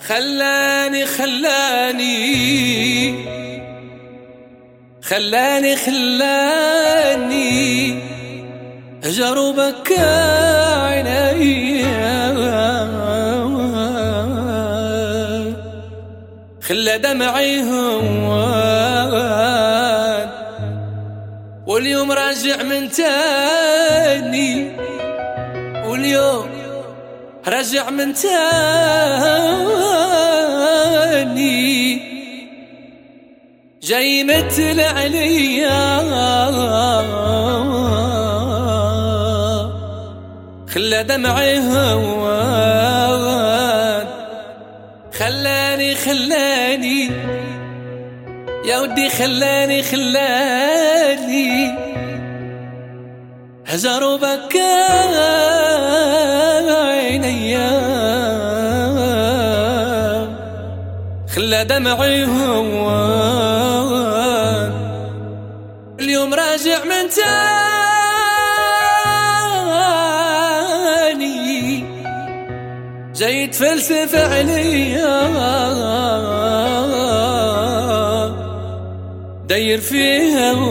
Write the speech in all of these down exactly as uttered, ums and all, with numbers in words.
خلاني خلاني خلاني خلاني أجربك عيني، خلى دمعي هوان واليوم راجع من تاني، واليوم راجع من تاني جاي مثل عليا، خلى دمعي هوان خلاني خلاني يا ودي خلاني خلاني هزر وبكى عينيا، خلى دمعي هوان اليوم راجع من تاني جاي يتفلسف عليا، داير فيها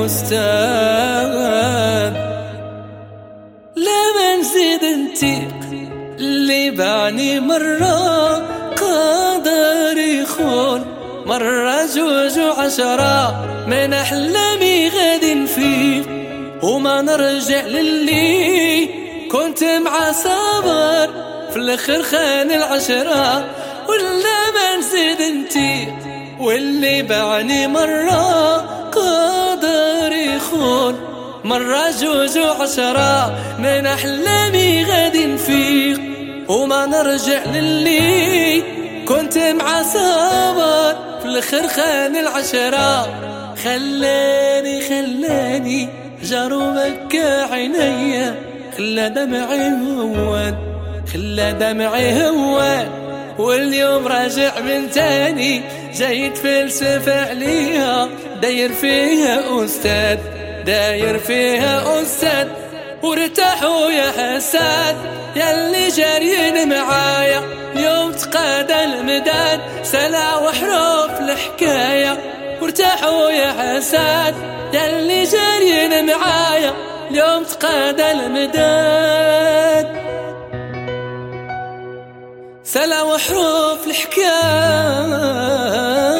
أستاذ لا ما نزيد نطيق اللي بعني مرة قادر يخون مرة جوج وعشرة من أحلامي غادي نفيق وما نرجع للي كنت مع صابر في الاخر خان العشرة، ولا ما نزيد نطيق واللي بعني مرة قادر يخون مرة جوج وعشرة من أحلامي غادي نفيق وما نرجع للي كنت مع صابر في الاخر خان العشرة، خلاني خلاني جربك عينيا، خلى دمعي هوان خلى دمعي هوان واليوم راجع من تاني جاي يتفلسف عليها، داير فيها أستاذ داير فيها أستاذ وارتاحوا يا حساد ياللي جارين معايا اليوم تقادى المداد سلا وحروف الحكاية، وارتاحوا يا حساد ياللي جارين معايا اليوم تقادى المداد سلا وحروف الحكاية.